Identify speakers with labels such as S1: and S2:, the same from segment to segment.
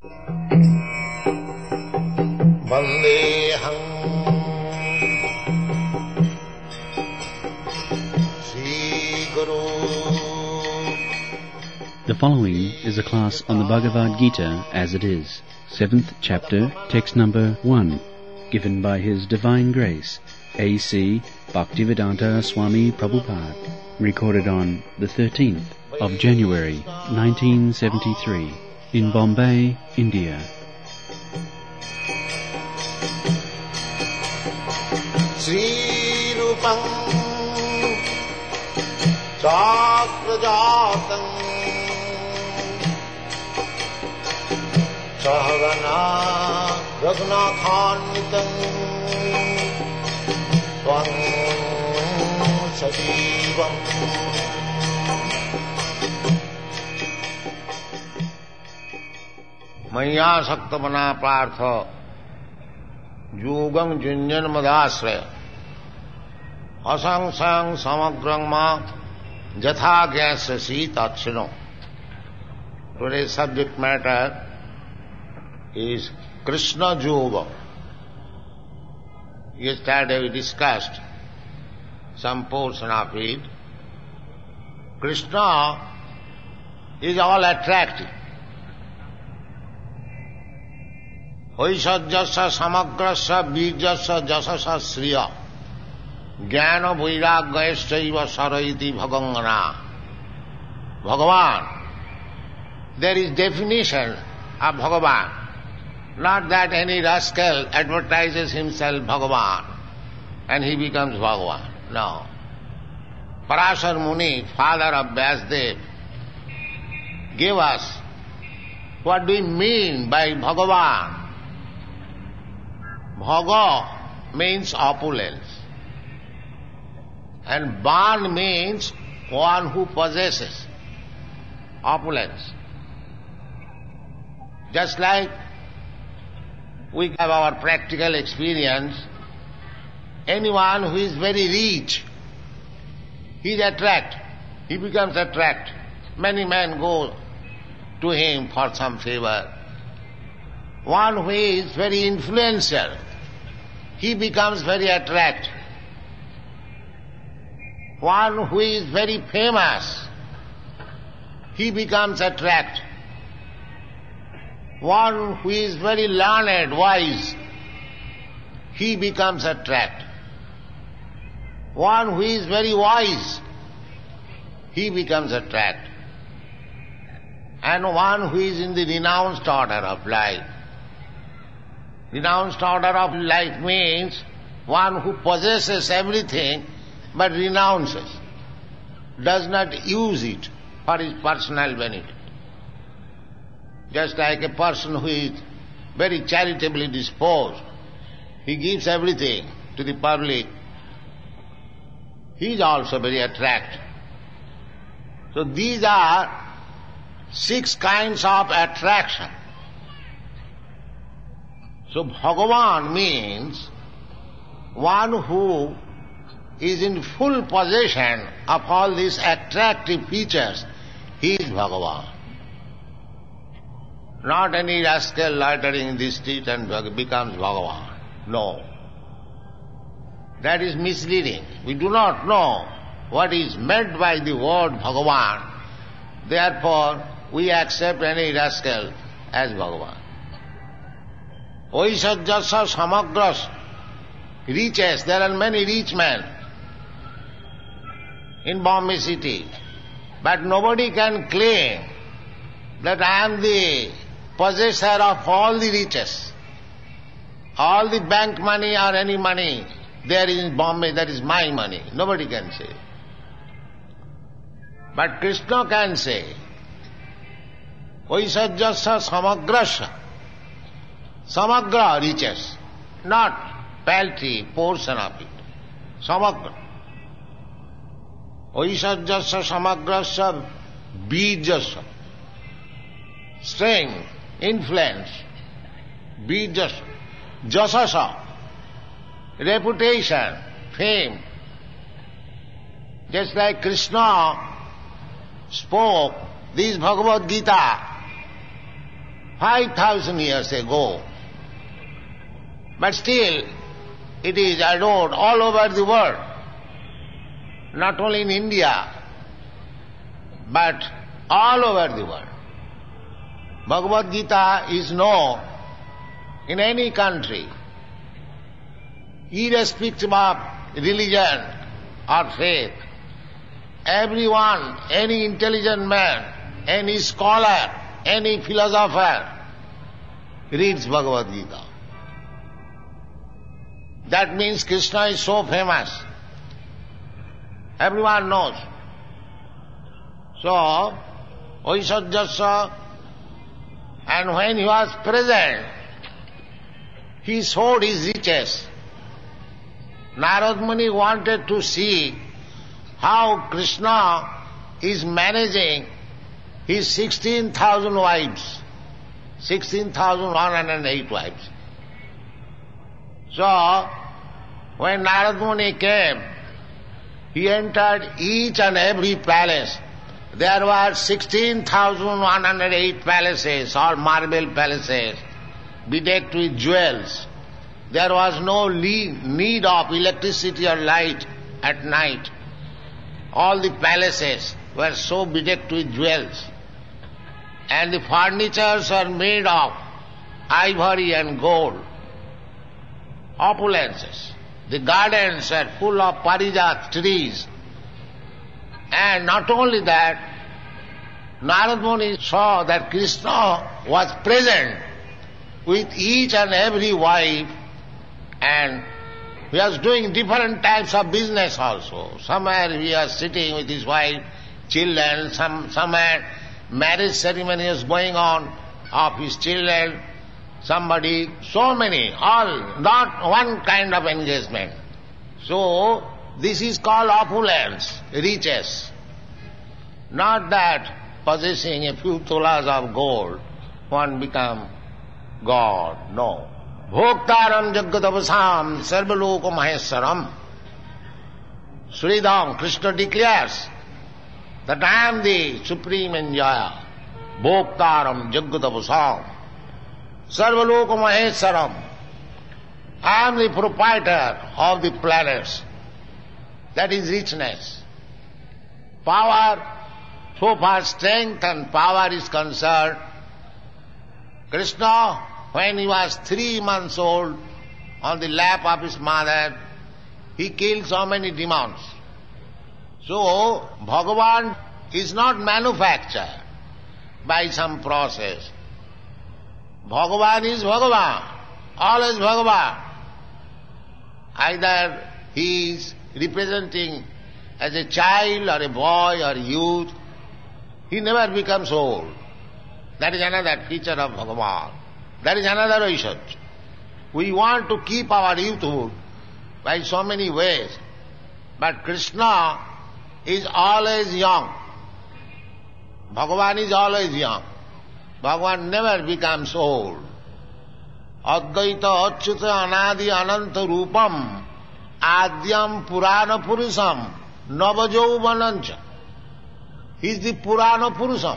S1: Vandeham Sri Guru.
S2: The following is a class on the Bhagavad Gita as it is, 7th chapter, text number 1, given by His Divine Grace, A.C. Bhaktivedanta Swami Prabhupada, recorded on the 13th of January 1973 in Bombay, India.
S1: Sri Rupam Chakrajatam Sahagana Raghunathanvitam Tvam Sajivam Maya Saktamana Partha Yogam Junjan Madasraya Asangsang Samagrang Ma Jatha Gyasya Sitachino. Today's subject matter is Krishna Yoga. Yesterday we discussed some portion of it. Krishna is all attractive. Vaishajyasya samagrasya bijasya jasasya sriya jnana vairagyayasya saraiti bhagangana. Bhagavan. There is definition of Bhagavan. Not that any rascal advertises himself Bhagavan and he becomes Bhagavan. No. Parashar Muni, father of Vyasdev, gave us what do we mean by Bhagavan. Bhaga means opulence. And Ban means one who possesses opulence. Just like we have our practical experience, anyone who is very rich, he is attracted. He becomes attracted. Many men go to him for some favor. One who is very influential, he becomes very attractive. One who is very famous, he becomes attractive. One who is very learned, wise, he becomes attractive. One who is very wise, he becomes attractive. And one who is in the renounced order of life. Renounced order of life means one who possesses everything but renounces, does not use it for his personal benefit. Just like a person who is very charitably disposed, he gives everything to the public, he is also very attractive. So these are 6 kinds of attraction. So Bhagavan means one who is in full possession of all these attractive features. He is Bhagavan. Not any rascal loitering in the street and becomes Bhagavan. No. That is misleading. We do not know what is meant by the word Bhagavan. Therefore, we accept any rascal as Bhagavan. Vaishajyasya samagras, riches. There are many rich men in Bombay city, but nobody can claim that I am the possessor of all the riches. All the bank money or any money there in Bombay, that is my money. Nobody can say. But Krishna can say, Vaishajyasya samagrasya. Samagra riches, not paltry portion of it. Samagra. Vaishajyasya samagrasya bijasya. Strength, influence, bijasya. Jasasa, reputation, fame. Just like Krishna spoke this Bhagavad Gita 5,000 years ago. But still, it is adored all over the world, not only in India, but all over the world. Bhagavad Gita is known in any country, irrespective of religion or faith. Everyone, any intelligent man, any scholar, any philosopher reads Bhagavad Gita. That means Krishna is so famous. Everyone knows. So, Vaisajyasya, and when he was present, he showed his riches. Narad Muni wanted to see how Krishna is managing his 16,000 wives, 16,108 wives. So, when Narad Muni came, he entered each and every palace. There were 16,108 palaces, all marble palaces, bedecked with jewels. There was no need of electricity or light at night. All the palaces were so bedecked with jewels. And the furnitures are made of ivory and gold. Opulences. The gardens are full of parijat trees. And not only that, Narad Muni saw that Krishna was present with each and every wife, and he was doing different types of business also. Somewhere he was sitting with his wife, children, somewhere marriage ceremony was going on of his children, somebody, so many, all, not one kind of engagement. So, this is called opulence, riches. Not that possessing a few tolas of gold, one become God, no. Bhoktaram jagadavasam sarvaloko maheswaram. Sridham, Krishna declares that I am the supreme enjoyer. Bhoktaram jagadavasam sarvaloko maheswaram. I am the proprietor of the planets. That is richness. Power, so far strength and power is concerned, Krishna, when he was 3 months old, on the lap of his mother, he killed so many demons. So, Bhagavan is not manufactured by some process. Bhagavan is Bhagavan, always Bhagavan. Either he is representing as a child or a boy or youth, he never becomes old. That is another feature of Bhagavan. That is another Vaishajya. We want to keep our youthhood by so many ways, but Krishna is always young. Bhagavan is always young. Bhagavan never becomes old. Advaita achyuta anadi ananta rupam adyam purana purusam navajauvanancha. He is the Purana Purusam.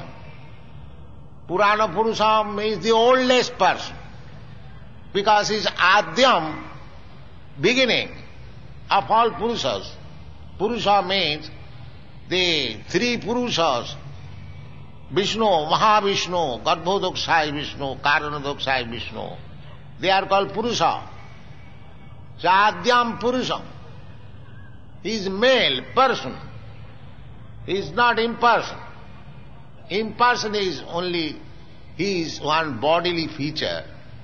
S1: Purana Purusam means the oldest person, because he is Adyam, beginning of all Purusas. Purusha means the 3 Purushas, Vishnu, Mahavishnu, Garbhodakshayi Vishnu, Karanadakshayi Vishnu. They are called Purusha. So Adyam Purusam. He is male person. He is not imperson. Imperson is only, he is one bodily feature.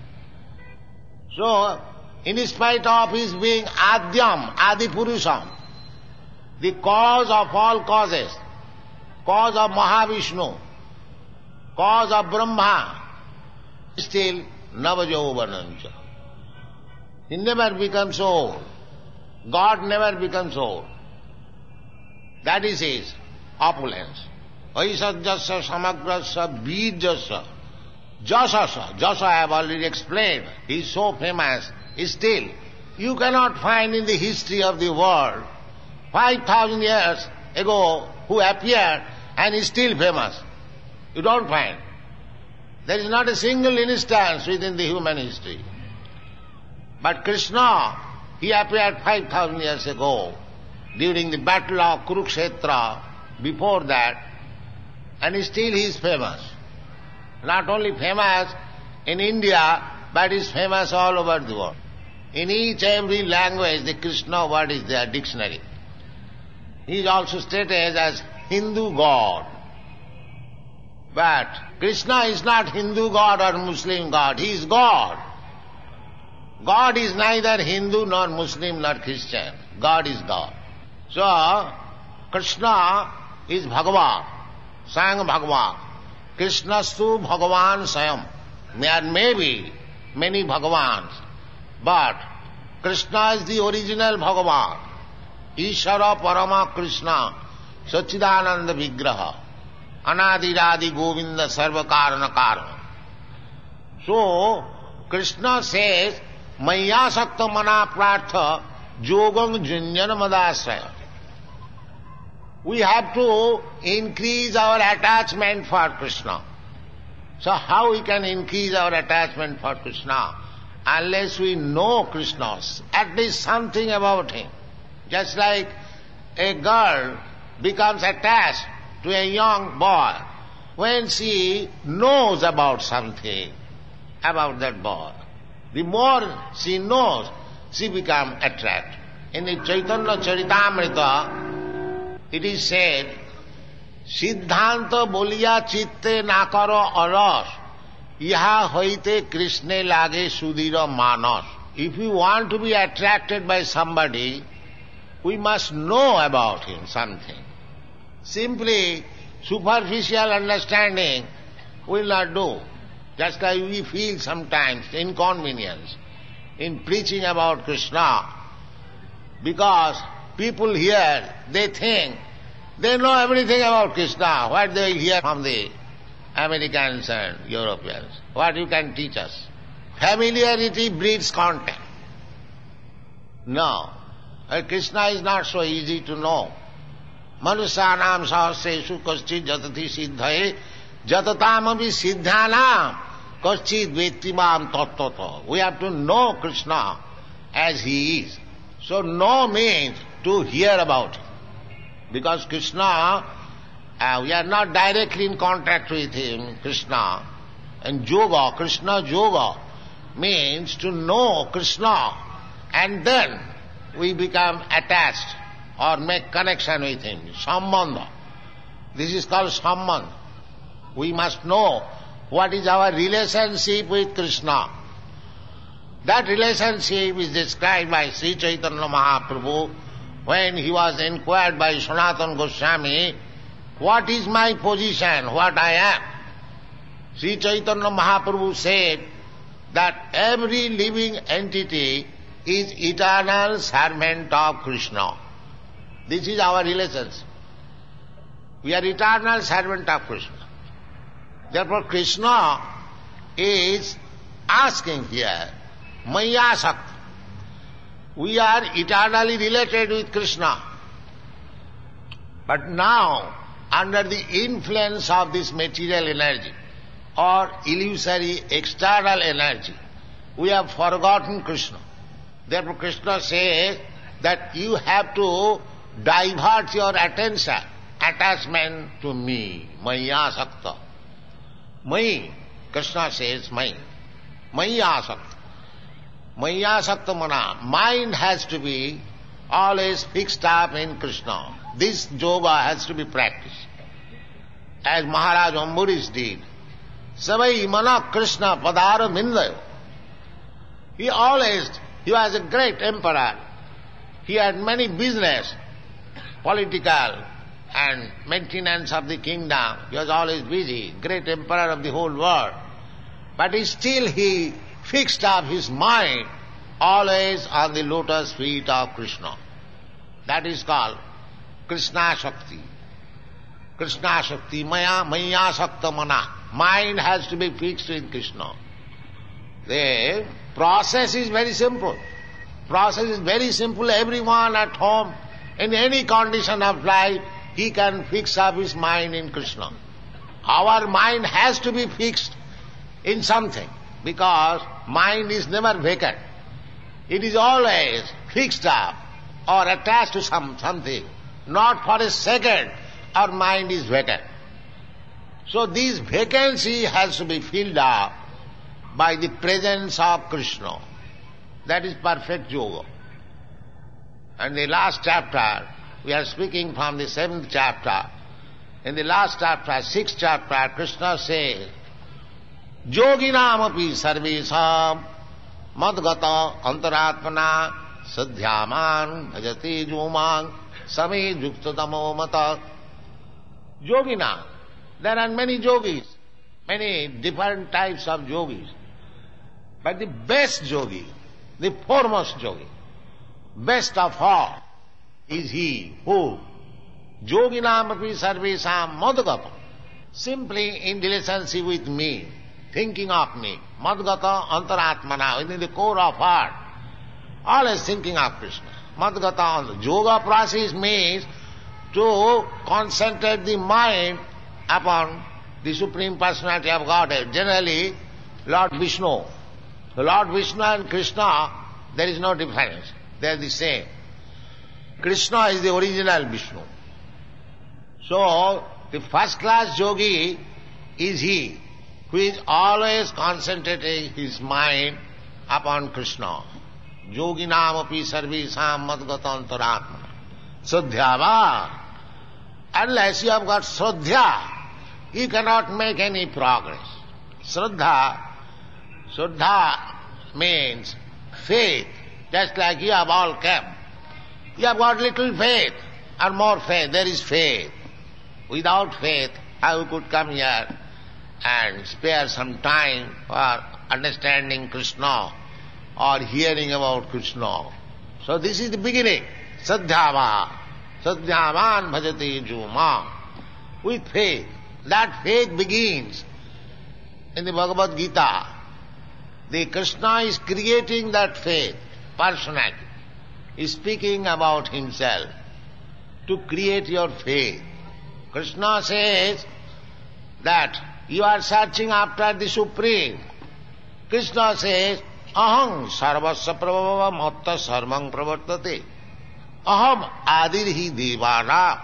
S1: So, in spite of his being Adyam, Adipurusham, the cause of all causes, cause of Mahavishnu, cause of Brahma, still Navajauvanancha. He never becomes old. God never becomes old. That is his opulence. Vaisajyasya samagrasya bijasya jasasya. Jasa I have already explained. He is so famous. Still, you cannot find in the history of the world 5,000 years ago who appeared and is still famous. You don't find. There is not a single instance within the human history. But Krishna, he appeared 5,000 years ago during the battle of Kurukshetra, before that, and still he is famous. Not only famous in India, but is famous all over the world. In each every language, the Krishna word is there, dictionary. He is also stated as Hindu god. But Krishna is not Hindu god or Muslim god, he is God. God is neither Hindu nor Muslim nor Christian. God is God. So, Krishna is Bhagavan, Swayam Bhagavan. Krishnastu Bhagavan Swayam. There may be many Bhagavans, but Krishna is the original Bhagavan. Ishara Parama Krishna, Sachidananda Vigraha, Anadiradi Govinda Sarva Karana Karana. So, Krishna says, Maya Sakta Mana Prartha Jogam Junjana Madasraya. We have to increase our attachment for Krishna. So how we can increase our attachment for Krishna? Unless we know Krishna, at least something about him. Just like a girl becomes attached to a young boy when she knows about something, about that boy. The more she knows, she becomes attracted. In the Chaitanya Charitamrita, it is said, Siddhanta boliya chitte nakaro aras, yaha hoite Krishne lage sudhira manas. If we want to be attracted by somebody, we must know about him something. Simply superficial understanding will not do. Just like we feel sometimes inconvenience in preaching about Krishna, because people here, they think they know everything about Krishna. What they will hear from the Americans and Europeans? What you can teach us? Familiarity breeds contempt. No. Krishna is not so easy to know. Manusyanam sahasreshu kaschid jatati siddhaye jatatamabhi siddhanam kaschid vettimam tattata. We have to know Krishna as he is. So know means to hear about him. Because Krishna, we are not directly in contact with him, Krishna. And yoga, Krishna yoga, means to know Krishna, and then we become attached or make connection with him. Sambandha. This is called sambandha. We must know what is our relationship with Krishna. That relationship is described by Sri Chaitanya Mahaprabhu when he was inquired by Sanatana Goswami, what is my position, what I am? Sri Chaitanya Mahaprabhu said that every living entity is eternal servant of Krishna. This is our relationship. We are eternal servant of Krishna. Therefore Krishna is asking here, Maya Sakta. We are eternally related with Krishna. But now, under the influence of this material energy or illusory external energy, we have forgotten Krishna. Therefore Krishna says that you have to divert your attention, attachment to me, Maya Sakta. Mai, Krishna says Mai, Maya Sakta. Maya Sakta Mana, mind has to be always fixed up in Krishna. This yoga has to be practiced. As Maharaj Ambarish did. Savai Mana Krishna Padara Mindayo. He was a great emperor. He had many business, political and maintenance of the kingdom. He was always busy, great emperor of the whole world. But still he fixed up his mind always on the lotus feet of Krishna. That is called Krishna Shakti. Krishna Shakti, Maya Sakta Mana. Mind has to be fixed in Krishna. The process is very simple. Process is very simple. Everyone at home, in any condition of life, he can fix up his mind in Krishna. Our mind has to be fixed in something, because mind is never vacant. It is always fixed up or attached to something. Not for a second our mind is vacant. So this vacancy has to be filled up by the presence of Krishna. That is perfect yoga. And the last chapter, we are speaking from the 7th chapter. In the last chapter, 6th chapter, Krishna says, Yoginamapi sarvesam madgata antaratmana sadhyaman bhajati jumang same yuktadamo mata. Yogina, there are many yogis, many different types of yogis. But the best yogi, the foremost yogi, best of all, is he who yoginamapi sarvesam madgata, simply in relationship with me, thinking of me, madgata antaratmana, within the core of heart, always thinking of Krishna. Madgata, yoga process means to concentrate the mind upon the Supreme Personality of Godhead, generally Lord Vishnu. The Lord Vishnu and Krishna, there is no difference. They are the same. Krishna is the original Vishnu. So, the first class yogi is he who is always concentrating his mind upon Krishna. Yoginamapi sarvesam madgata antaratmana sadhyava. Unless you have got Shraddha, you cannot make any progress. Shraddha means faith. Just like you have all come. You have got little faith or more faith. There is faith. Without faith, how you could come here and spare some time for understanding Krishna or hearing about Krishna? So this is the beginning. Sadhyava. Sadhyaman bhajati juma. With faith. That faith begins in the Bhagavad Gita. The Krishna is creating that faith personally. He is speaking about himself to create your faith. Krishna says that you are searching after the Supreme. Krishna says, Aham sarvasya prabhava matta sarvang pravartate. Aham adirhi devana.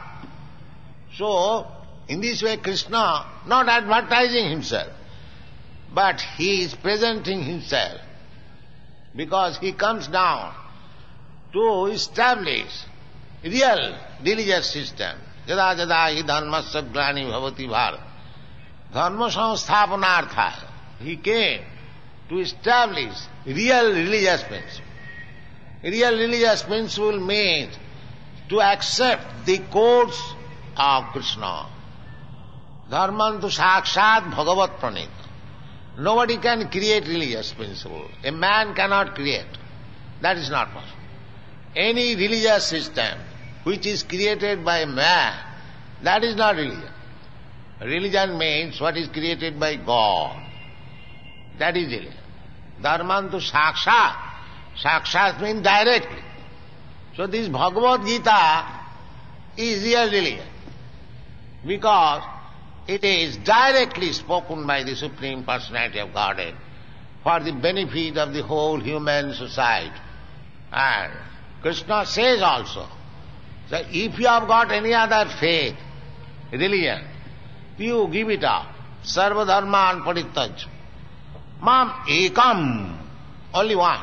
S1: So, in this way Krishna not advertising himself, but he is presenting himself, because he comes down to establish real religious system. Jada jada hi dharmasya glani bhavati bharat. Dharma samsthapanartha. He came to establish real religious principle. Real religious principle means to accept the codes of Krishna. Dharmantu sakshat bhagavat pranita. Nobody can create religious principle. A man cannot create. That is not possible. Any religious system which is created by man, that is not religion. Religion means what is created by God. That is religion. Dharmantu sakshat. Sakshat means directly. So this Bhagavad Gita is real religion, because it is directly spoken by the Supreme Personality of Godhead for the benefit of the whole human society. And Krishna says also that if you have got any other faith, religion, you give it up. Sarva dharman parittaj. Mam ekam. Only one.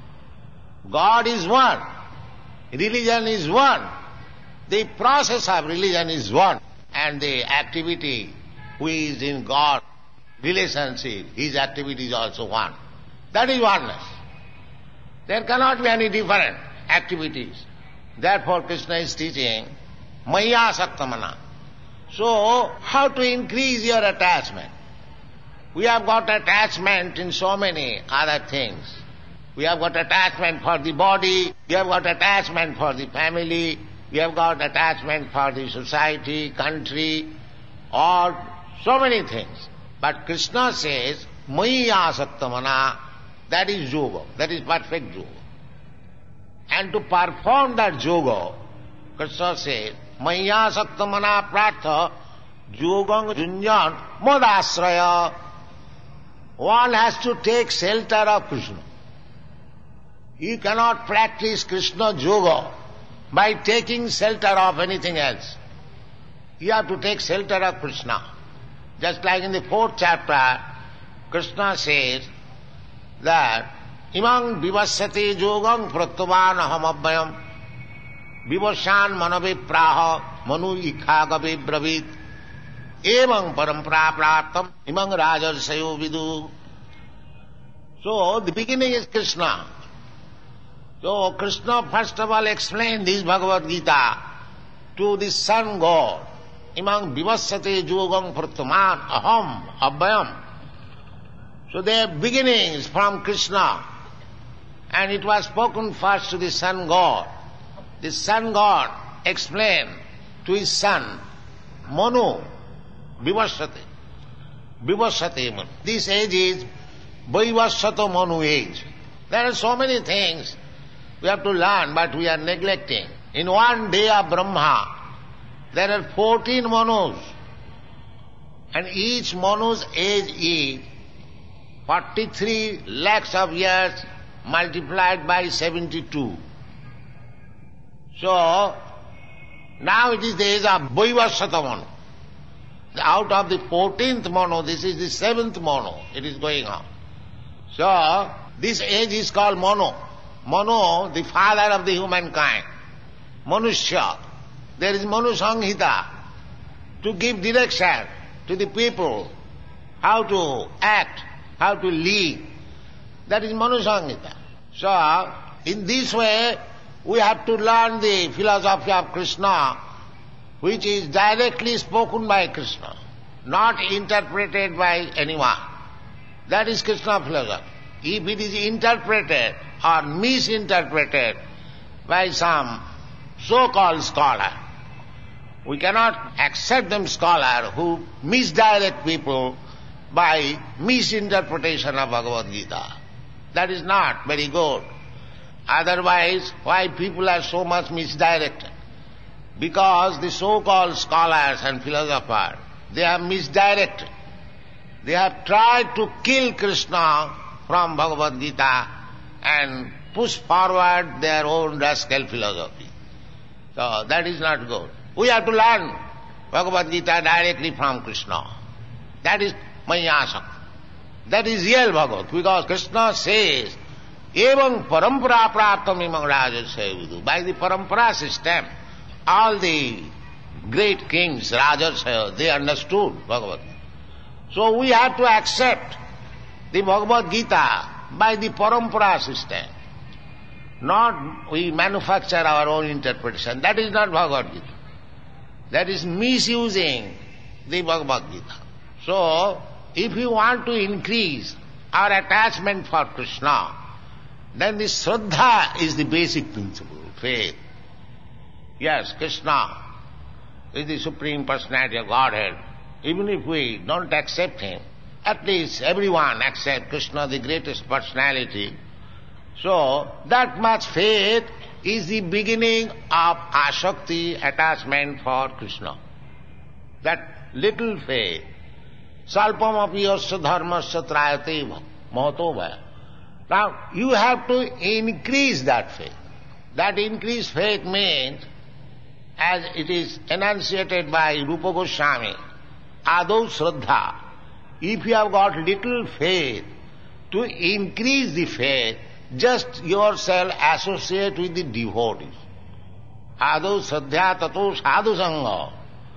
S1: God is one. Religion is one. The process of religion is one. And the activity who is in God relationship, his activity is also one. That is oneness. There cannot be any different activities. Therefore Krishna is teaching Maya Saktamana. So, how to increase your attachment? We have got attachment in so many other things. We have got attachment for the body, we have got attachment for the family, we have got attachment for the society, country, or so many things. But Krishna says, Maya Saktamana, that is yoga, that is perfect yoga. And to perform that yoga, Krishna says, Maya Saktamana Pratha Yogam Junjan Madasraya. one has to take shelter of Krishna. You cannot practice Krishna yoga by taking shelter of anything else. You have to take shelter of Krishna. Just like in the 4th chapter, Krishna says that imang vivassate yogam pratyavan ahamabhyam vivasyan manavipraha manu ikhagavi bravit evang parampara praptam imang rajarsayo vidu. So the beginning is Krishna. So Krishna first of all explained this Bhagavad Gita to the sun god. Imang vivassate yogam pratyaman aham abhyam. So their beginning is from Krishna. And it was spoken first to the sun god. The sun god explained to his son, Manu, vivassate. Vivassate Manu. This age is Vaivassato Manu age. There are so many things we have to learn, but we are neglecting. In one day of Brahma, there are 14 Manus. And each Manu's age is 43 lakhs of years multiplied by 72. So, now it is the age of Vaivassato Manu. Out of the 14th Manu, this is the 7th Manu. It is going on. So, this age is called Manu. Manu, the father of the humankind. Manushya. There is Manu Samhita to give direction to the people, how to act, how to live. That is Manu Samhita. So, in this way, we have to learn the philosophy of Krishna, which is directly spoken by Krishna, not interpreted by anyone. That is Krishna philosophy. If it is interpreted or misinterpreted by some so-called scholar, we cannot accept them scholar who misdirect people by misinterpretation of Bhagavad Gita. That is not very good. Otherwise, why people are so much misdirected? Because the so-called scholars and philosophers, they are misdirected. They have tried to kill Krishna from Bhagavad Gita and push forward their own rascal philosophy. So that is not good. We have to learn Bhagavad Gita directly from Krishna. That is Mayasam. That is real Bhagavad, because Krishna says, Evam parampara praptam imang rajarsayo vidu. By the parampara system, all the great kings, rajarsayo, they understood Bhagavad Gita. So we have to accept the Bhagavad Gita by the parampara system. Not we manufacture our own interpretation. That is not Bhagavad Gita. That is misusing the Bhagavad Gita. So, if you want to increase our attachment for Krishna, then the Shraddha is the basic principle, faith. Yes, Krishna is the Supreme Personality of Godhead. Even if we don't accept Him, at least everyone accepts Krishna, the greatest personality. So, that much faith is the beginning of asakti, attachment for Krishna. That little faith. Salpam api yasya dharmasya trayate mahato vaya. Now, you have to increase that faith. That increased faith means, as it is enunciated by Rupa Goswami, adau shraddha. If you have got little faith, to increase the faith, just yourself associate with the devotees. Adau shraddha tato sadhu sangha.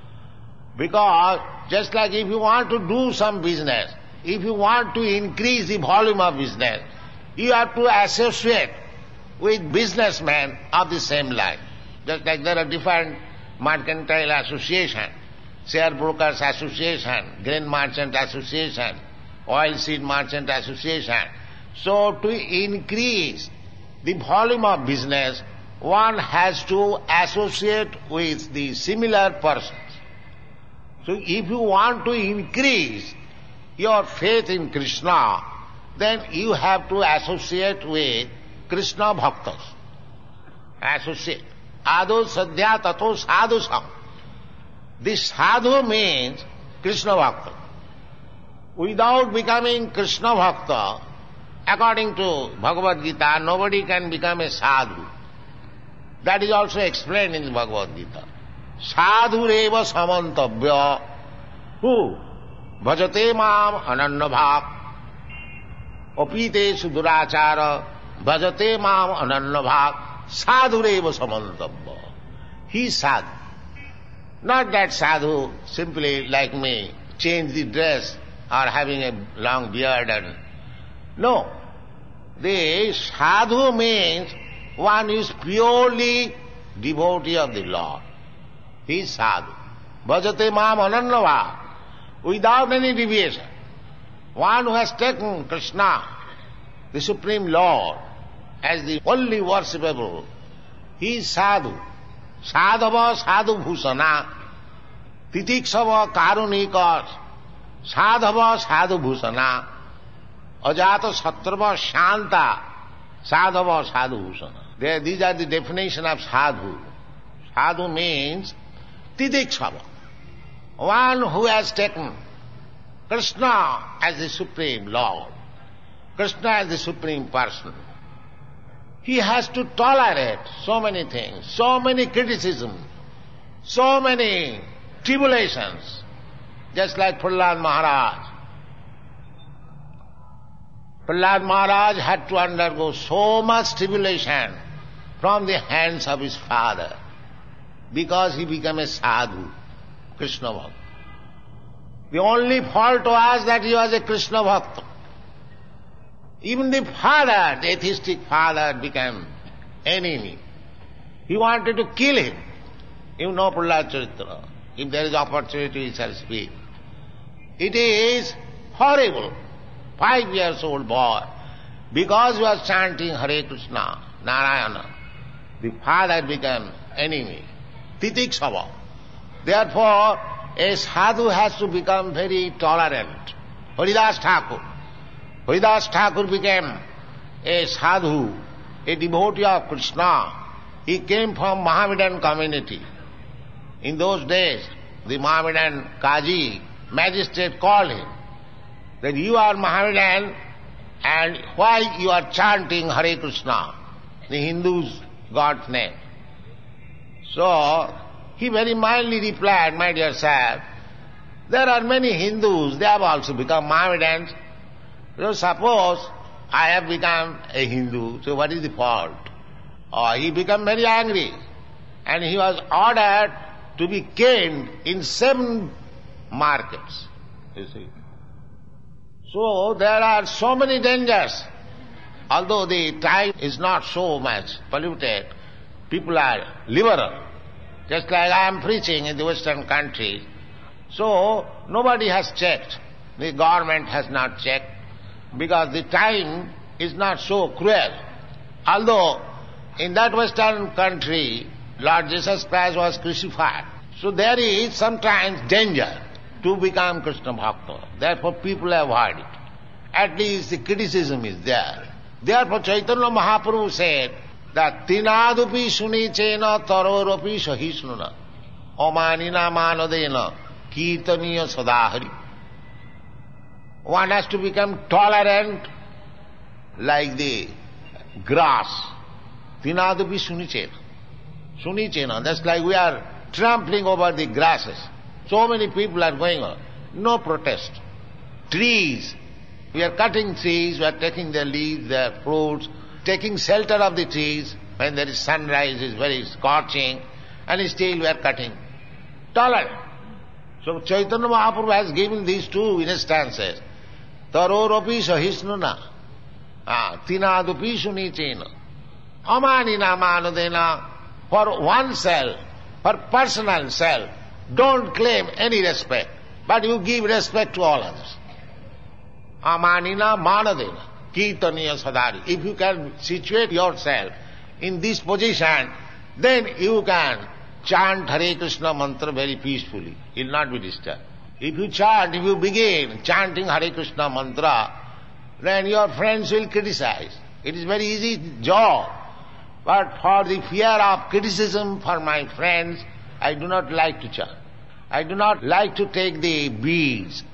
S1: Because just like if you want to do some business, if you want to increase the volume of business, you have to associate with businessmen of the same line. Just like there are different mercantile associations, share brokers association, grain merchant association, oil seed merchant association. So to increase the volume of business, one has to associate with the similar persons. So if you want to increase your faith in Krishna, then you have to associate with Krishna bhaktas. Associate. Ado sadhya tato sadhu sam. This sadhu means Krishna bhakta. Without becoming Krishna Bhakta, according to Bhagavad Gita, nobody can become a sadhu. That is also explained in Bhagavad Gita. Sadhu reva samantabhya who bhajate mam anannabhak apite sudurachara bhajate mam anannabhak sadhu reva samantabhya. He is sadhu. Not that sadhu simply like me, change the dress or having a long beard and... No. The sadhu means one is purely devotee of the Lord. He is sadhu. Bhajate mam anannava. Without any deviation. One who has taken Krishna, the Supreme Lord, as the only worshipable, he is sadhu. Sadhava sadhu bhusana. Titikshava karunika. Sadhava sadhu bhusana. Ajata satrava shanta. Sadhava sadhu bhusana. These are the definition of sadhu. Sadhu means titikshava. One who has taken Krishna as the Supreme Lord, Krishna as the Supreme Person. He has to tolerate so many things, so many criticisms, so many tribulations, just like Prahlad Maharaj. Prahlad Maharaj had to undergo so much tribulation from the hands of his father because he became a sadhu, Krishna Bhakta. The only fault was that he was a Krishna Bhakta. Even the father, the atheistic father, became enemy. He wanted to kill him. You know Prahlad Charitra. If there is opportunity, we shall speak. It is horrible. 5 years old boy, because he was chanting Hare Krishna, Narayana, the father became enemy. Titikshava. Therefore, a sadhu has to become very tolerant. Haridas Thakur. Haridas Thakur became a sadhu, a devotee of Krishna. He came from Mohammedan community. In those days, the Mohammedan Qazi, magistrate, called him that you are Mohammedan and why you are chanting Hare Krishna, the Hindus' God's name. So, he very mildly replied, my dear sir, there are many Hindus, they have also become Mohammedans. So suppose I have become a Hindu, so what is the fault? He became very angry and he was ordered to be caned in 7 markets, you see. So there are so many dangers. Although the time is not so much polluted, people are liberal. Just like I am preaching in the Western countries. So nobody has checked. The government has not checked because the time is not so cruel. Although in that Western country, Lord Jesus Christ was crucified. So there is sometimes danger to become Krishna Bhakta. Therefore people avoid it. At least the criticism is there. Therefore Chaitanya Mahaprabhu said that Tinadupi Sunichena Taroropi Sahisnuna Omanina Manodena Kirtaniya Sadahari. One has to become tolerant like the grass. Tinadupi Sunichena. Sunichena, that's like we are trampling over the grasses. So many people are going on. No protest. Trees. We are cutting trees, we are taking their leaves, their fruits, taking shelter of the trees when there is sunrise, is very scorching, and still we are cutting. Tolerant. So Chaitanya Mahaprabhu has given these 2 instances. Taroropi sahisnuna, tinadupi sunichena, amanina manadena, for oneself, for personal self, don't claim any respect, but you give respect to all others. Amanina manadena, kirtaniya sadari. If you can situate yourself in this position, then you can chant Hare Krishna mantra very peacefully. It will not be disturbed. If you begin chanting Hare Krishna mantra, then your friends will criticize. It is very easy job. But for the fear of criticism for my friends, I do not like to chant. I do not like to take the beads.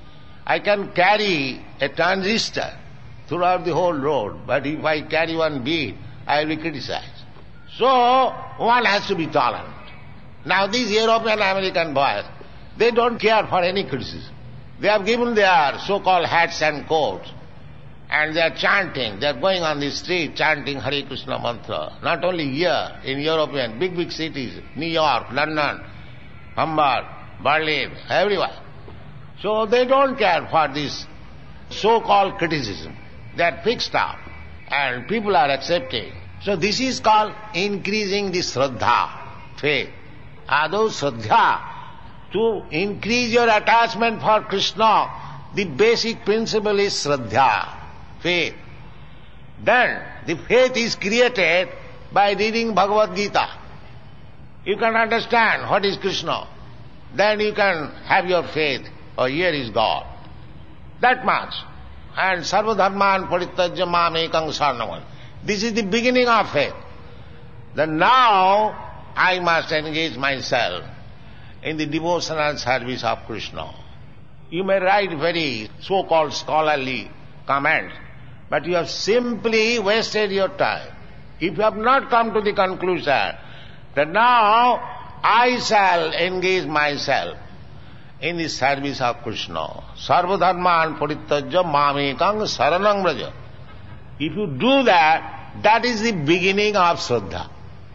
S1: I can carry a transistor throughout the whole road, but if I carry one bead, I will be criticized. So, one has to be tolerant. Now these European American boys, they don't care for any criticism. They have given their so-called hats and coats, and they are chanting, they are going on the street chanting Hare Krishna mantra. Not only here, in European, big cities, New York, London, Hamburg, Berlin, everywhere. So they don't care for this so-called criticism. They are fixed up, and people are accepting. So this is called increasing the Shraddha, faith. Ado Shraddha, to increase your attachment for Krishna, the basic principle is Shraddha, faith. Then the faith is created by reading Bhagavad Gita. You can understand what is Krishna. Then you can have your faith. Oh, here is God. That much. And sarva dharman parityajya mam ekam saranam. This is the beginning of faith. Then now I must engage myself in the devotional service of Krishna. You may write very so-called scholarly comments, but you have simply wasted your time. If you have not come to the conclusion that now I shall engage myself in the service of Krishna, sarva dharman parityajya mam ekam saranam vraja. If you do that, that is the beginning of Shraddha.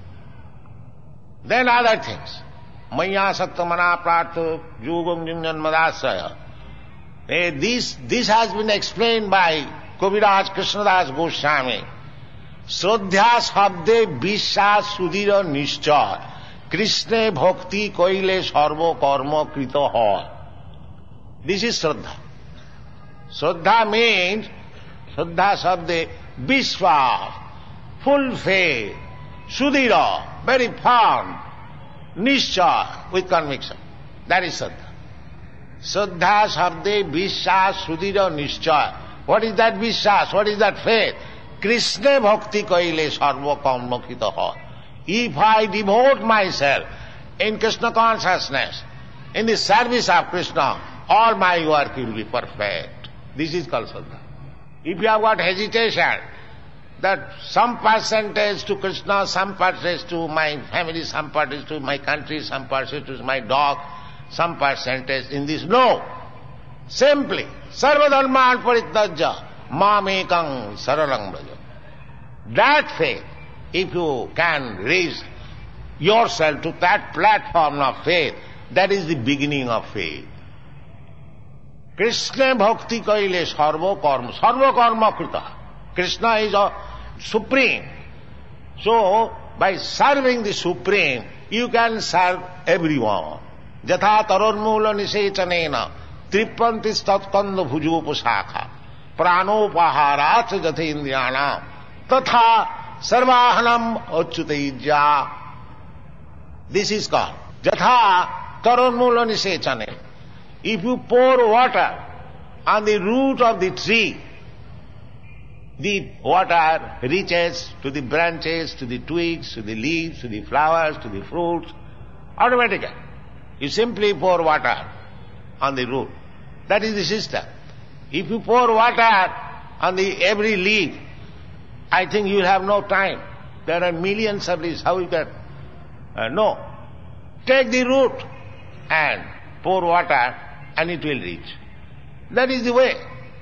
S1: Then other things. Maya saktamana prartha yogam junjan madasaya. This has been explained by Kaviraj Krishnadas Goswami. Shraddha sabde vishwas sudhira nishchay. Krishne bhakti koile sarva karma krita hoy. This is Shraddha. Shraddha means, Shraddha sabde vishwas, full faith, sudhira, very firm, nishchay, with conviction. That is Shraddha. Shraddha sabde vishwas sudhira nishchay. What is that vishwas? What is that faith? Krishna bhakti kaile sarva karma krita hoy. If I devote myself in Krishna consciousness, in the service of Krishna, all my work will be perfect. This is called Shraddha. If you have got hesitation that some percentage to Krishna, some percentage to my family, some percentage to my country, some percentage to my dog, some percentage in this, no. Simply, sarva dharman parityajya mam ekam saranam vraja. That faith, if you can raise yourself to that platform of faith, that is the beginning of faith. Krishna bhakti kaile sarva karma krita. Krishna is a supreme. So, by serving the supreme, you can serve everyone. Jatha tarormula nisechanena tripanti statkanda bhujopasakha pranopaharat jatha indriyana tatha sarvahanam achyutaijya. This is called Jatha tarormula nisechane. If you pour water on the root of the tree, the water reaches to the branches, to the twigs, to the leaves, to the flowers, to the fruits, automatically. You simply pour water on the root. That is the system. If you pour water on the every leaf, I think you will have no time. There are millions of leaves. How you can? No. Take the root and pour water and it will reach. That is the way.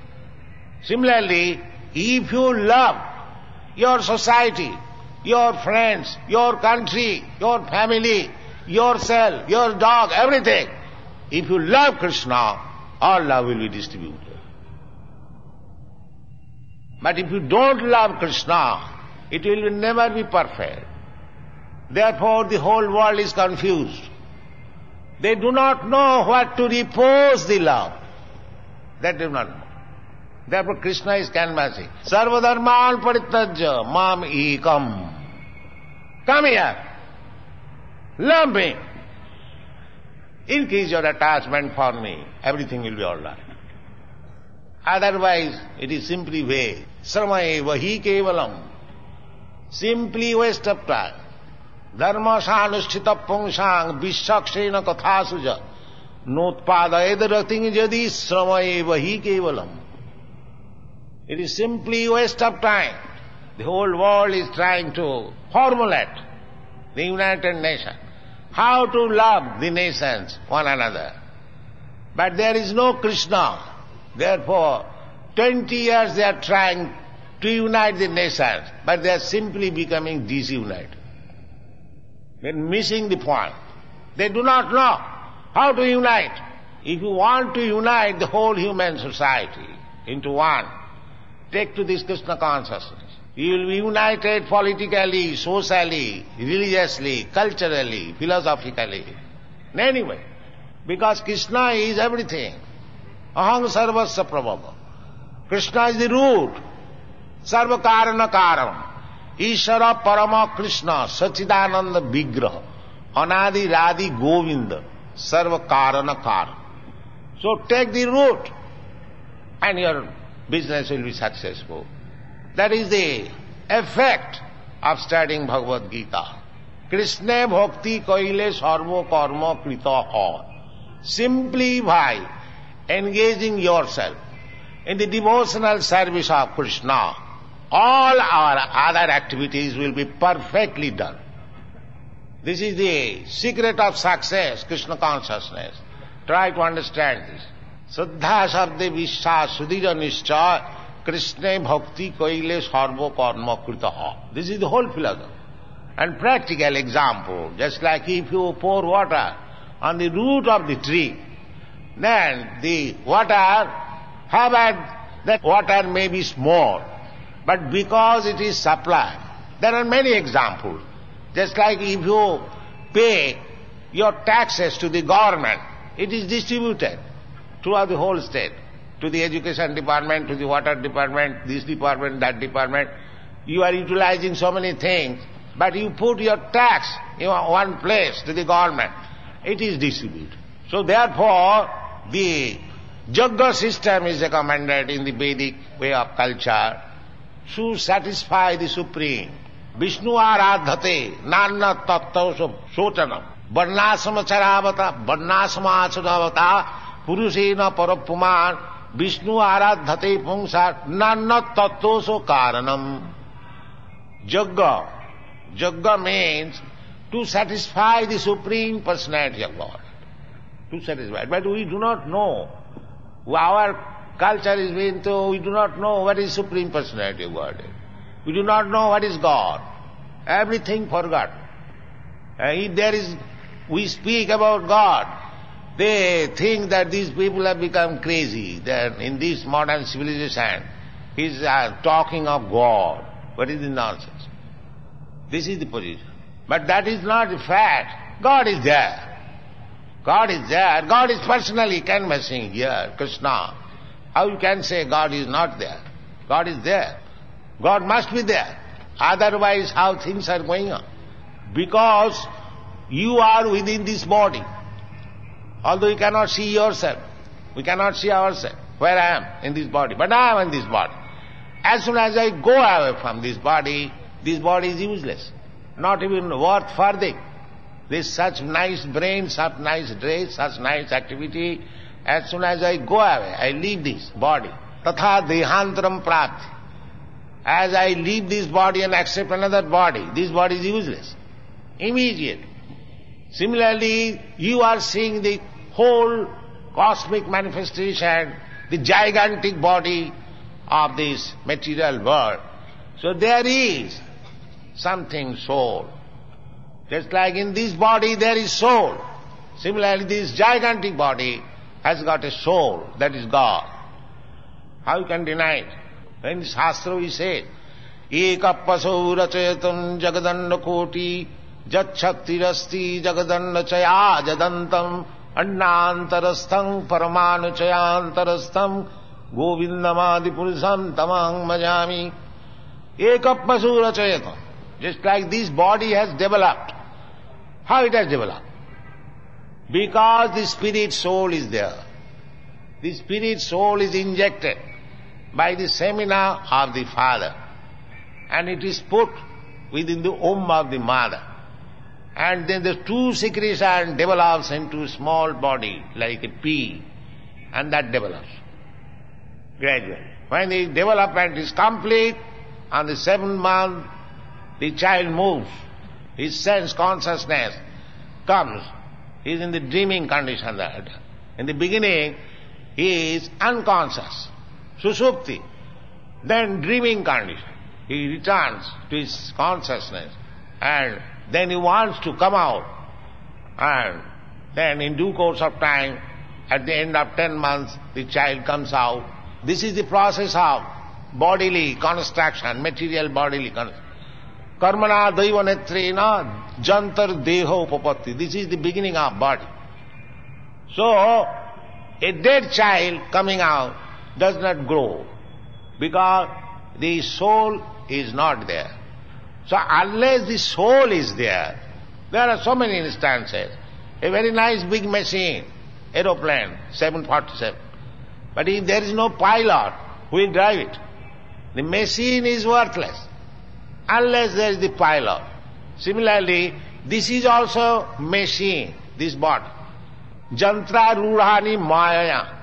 S1: Similarly, if you love your society, your friends, your country, your family, yourself, your dog, everything, if you love Krishna, all love will be distributed. But if you don't love Krishna, it will never be perfect. Therefore, the whole world is confused. They do not know what to repose the love. They do not know. Therefore, Krishna is canvassing. Sarva dharman parityajya mam ekam. Come here. Love me. Increase your attachment for me. Everything will be all right. Otherwise, it is simply vague. Sramaeva hi kevalam. Simply waste of time. Dharma sanusthita pungsang vishakshena kathasuja. Notpadayed rating jadi sramayevahi kevalam. It is simply waste of time. The whole world is trying to formulate the United Nations, how to love the nations one another. But there is no Krishna. Therefore, 20 years they are trying to unite the nations, but they are simply becoming disunited. They are missing the point. They do not know how to unite. If you want to unite the whole human society into one, take to this Krishna consciousness. You will be united politically, socially, religiously, culturally, philosophically, in any way. Because Krishna is everything. Aham sarvasya prabhava. Krishna is the root. Sarva karana karam. Ishara parama Krishna, Sachidananda vigraha. Anadi radi govinda. Sarva karana karam. So take the root and your business will be successful. That is the effect of studying Bhagavad Gita. Krishna bhakti kaile sarva karma krita ha. Simply by engaging yourself in the devotional service of Krishna, all our other activities will be perfectly done. This is the secret of success, Krishna consciousness. Try to understand this. Saddha sabde vishwas sudhira nischa Krishna bhakti kaile sarva karma krita ha. This is the whole philosophy. And practical example, just like if you pour water on the root of the tree, then the water, that water may be small, but because it is supplied, there are many examples. Just like if you pay your taxes to the government, it is distributed throughout the whole state, to the education department, to the water department, this department, that department. You are utilizing so many things, but you put your tax in one place to the government, it is distributed. So therefore, the Yajna system is recommended in the Vedic way of culture to satisfy the Supreme. Vishnu aradhate nanna tattva sotanam varnasama charavata varnasama acharavata purushena parapuman Vishnu aradhate pungsa nanna tattva so karanam. Yajna means to satisfy the Supreme Personality of God. To satisfy. But we do not know. Our culture is being told, we do not know what is Supreme Personality of God. We do not know what is God. Everything forgot. We speak about God. They think that these people have become crazy. That in this modern civilization, he's talking of God. What is the nonsense? This is the position. But that is not the fact. God is there. God is there. God is personally canvassing here, Krishna. How you can say God is not there? God is there. God must be there. Otherwise, how things are going on? Because you are within this body. Although you cannot see yourself, we cannot see ourselves, where I am in this body. But I am in this body. As soon as I go away from this body is useless. Not even worth farthing. There's such nice brain, such nice dress, such nice activity. As soon as I go away, I leave this body. Tatha dehantaram prapti. As I leave this body and accept another body, this body is useless. Immediately. Similarly, you are seeing the whole cosmic manifestation, the gigantic body of this material world. So there is something soul. Just like in this body there is soul. Similarly, this gigantic body has got a soul, that is God. How you can deny it? In the Shastra we say, Ekapasau rachayatam jagadanda koti jachaktirasti jagadanda chaya jadantam annantarastham paramanu chayantarastham govindamadi purusham tamang majami. Ekapasau rachayatam. Just like this body has developed. How it has developed? Because the spirit soul is there. The spirit soul is injected by the semina of the father, and it is put within the womb of the mother. And then the two secretion develops into small body like a pea, and that develops gradually. When the development is complete, on the 7th month, the child moves. His sense consciousness comes. He is in the dreaming condition that. In the beginning, he is unconscious, susupti. Then dreaming condition. He returns to his consciousness and then he wants to come out. And then in due course of time, at the end of 10 months, the child comes out. This is the process of bodily construction, material bodily construction. Karmana daiva netrena jantar deho upapatti. This is the beginning of body. So, a dead child coming out does not grow because the soul is not there. So unless the soul is there are so many instances. A very nice big machine, aeroplane, 747. But if there is no pilot, who will drive it? The machine is worthless unless there is the pilot. Similarly, this is also machine, this body. Jantra rudhani mayaya.